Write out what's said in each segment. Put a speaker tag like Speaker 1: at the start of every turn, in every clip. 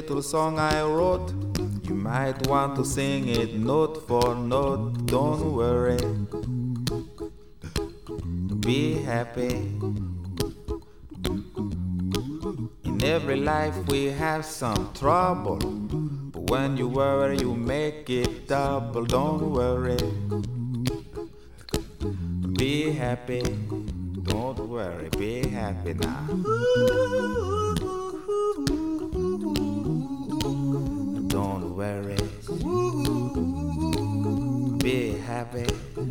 Speaker 1: little song I wrote. You might want to sing it note for note. Don't worry, be happy. In every life we have some trouble, but when you worry you make it double. Don't worry, be happy. Don't worry, be happy now. Don't worry, be happy.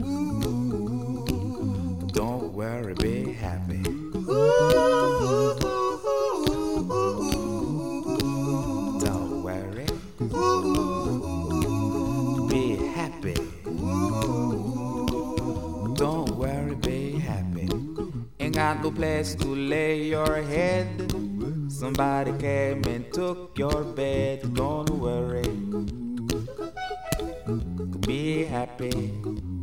Speaker 1: Don't worry, be happy. Don't worry, be happy. Don't worry, be happy. Ain't got no place to lay your head. Somebody came and took your bed. Don't worry, be happy.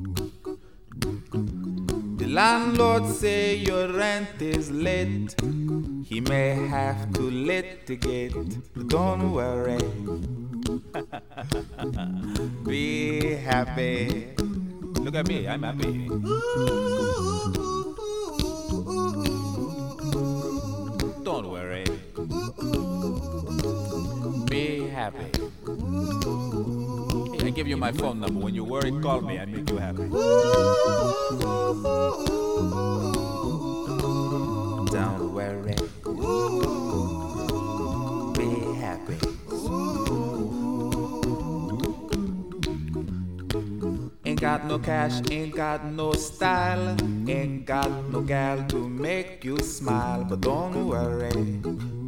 Speaker 1: The landlord say your rent is late. He may have to litigate. Don't worry, be happy. Look at me, I'm happy. Don't worry, be happy. Hey, I give you my phone number. When you worry, call me. I make you happy. Don't worry, be happy. Ain't got no cash, ain't got no style, ain't got no gal to make you smile. But don't worry,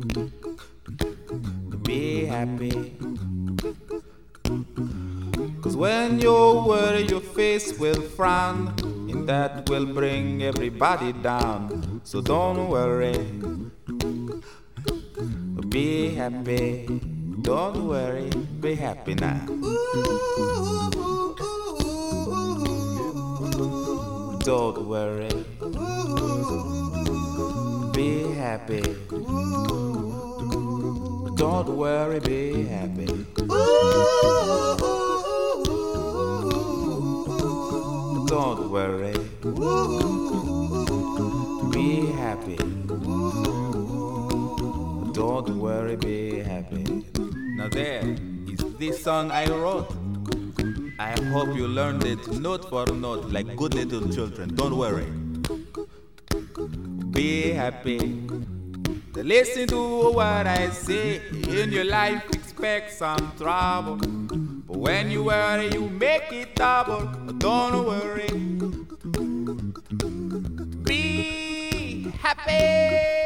Speaker 1: be happy. 'Cause when you worry your face will frown, and that will bring everybody down. So don't worry, be happy. Don't worry, be happy now. Don't worry, be happy. Don't worry, be happy. Don't worry, be happy. Don't worry, be happy. Now there is this song I wrote. I hope you learned it note for note like good little children. Don't worry, be happy. Listen to what I say. In your life expect some trouble, but when you worry you make it double. Don't worry, be happy.